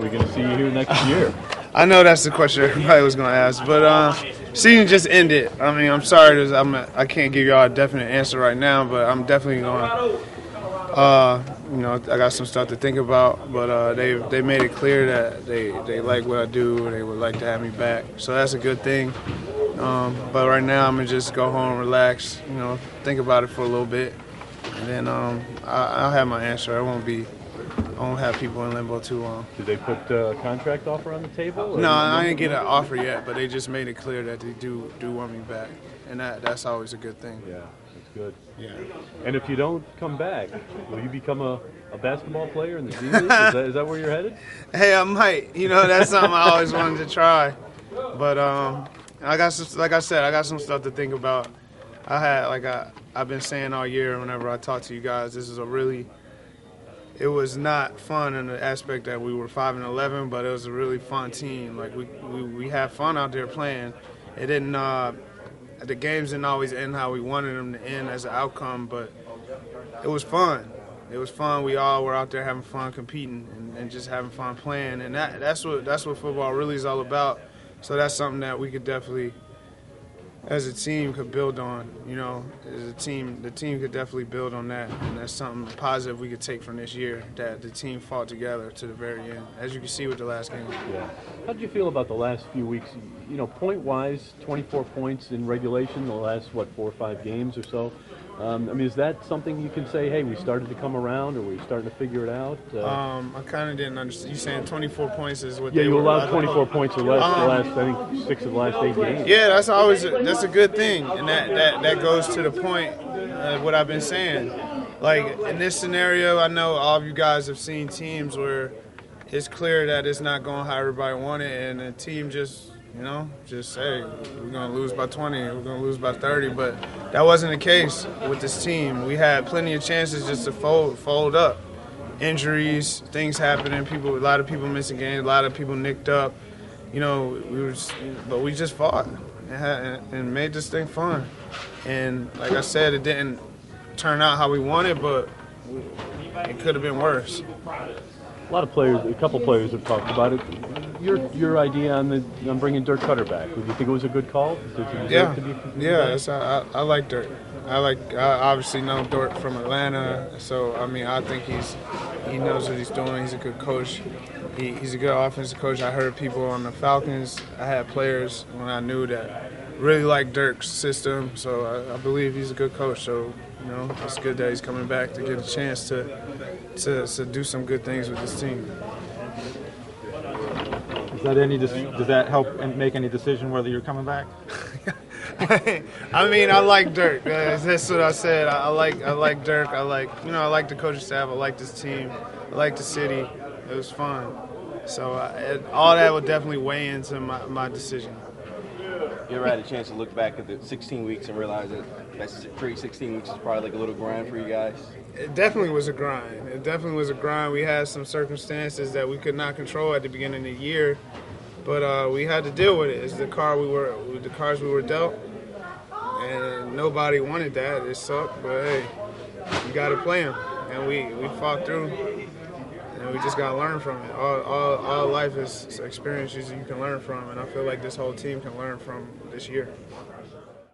we going to see you here next year? I know that's the question everybody was going to ask, but season just ended. I mean, I'm sorry, I can't give y'all a definite answer right now, but I'm definitely going. I got some stuff to think about, but they made it clear that they like what I do. They would like to have me back, so that's a good thing. But right now, I'm gonna just go home, relax, think about it for a little bit, and then I'll have my answer. I won't have people in limbo too long. Did they put a contract offer on the table? No, I didn't get an offer yet, but they just made it clear that they do want me back, and that's always a good thing. Yeah, that's good. Yeah. And if you don't come back, will you become a basketball player in the G League? Is that where you're headed? Hey, I might. That's something I always wanted to try, but like I said, I got some stuff to think about. I've been saying all year whenever I talk to you guys, it was not fun in the aspect that we were 5-11, but it was a really fun team. Like we had fun out there playing. It didn't. The games didn't always end how we wanted them to end as an outcome, but it was fun. It was fun. We all were out there having fun, competing, and just having fun playing. And that's what football really is all about. So that's something that we could definitely, as a team, could build on. As a team, the team could definitely build on that, and that's something positive we could take from this year. That the team fought together to the very end, as you can see with the last game. Yeah. How did you feel about the last few weeks? Point-wise, 24 points in regulation the last 4 or 5 games or so. Is that something you can say, hey, we started to come around, or we're starting to figure it out? I kind of didn't understand. You saying 24 points is what? Yeah, they you were allowed 24 points or less the last, I think, 6 of the last 8 games. Yeah, that's a good thing, and that goes to the point of what I've been saying. Like in this scenario, I know all of you guys have seen teams where it's clear that it's not going how everybody wanted, and the team just say we're going to lose by 20, we're going to lose by 30, but that wasn't the case with this team. We had plenty of chances just to fold up. Injuries, things happening, a lot of people missing games, a lot of people nicked up. But we just fought and made this thing fun. And like I said, it didn't turn out how we wanted, but it could have been worse. A couple players have talked about it. Your idea on bringing Dirk Cutter back, do you think it was a good call? I like Dirk. I obviously know Dirk from Atlanta, so I think he knows what he's doing. He's a good coach. He's a good offensive coach. I heard people on the Falcons. I had players when I knew that really liked Dirk's system, so I believe he's a good coach. So it's good that he's coming back to get a chance to do some good things with this team. Does that help and make any decision whether you're coming back? I like Dirk. That's what I said. I like Dirk. I like the coaching staff. I like this team. I like the city. It was fun. So all that would definitely weigh into my decision. You ever had a chance to look back at the 16 weeks and realize that pre 16 weeks is probably like a little grind for you guys? It definitely was a grind. We had some circumstances that we could not control at the beginning of the year, but we had to deal with it. It's the cards we were dealt, and nobody wanted that. It sucked, but hey, you got to play them, and we fought through. And we just got to learn from it. All life is experiences you can learn from, and I feel like this whole team can learn from this year.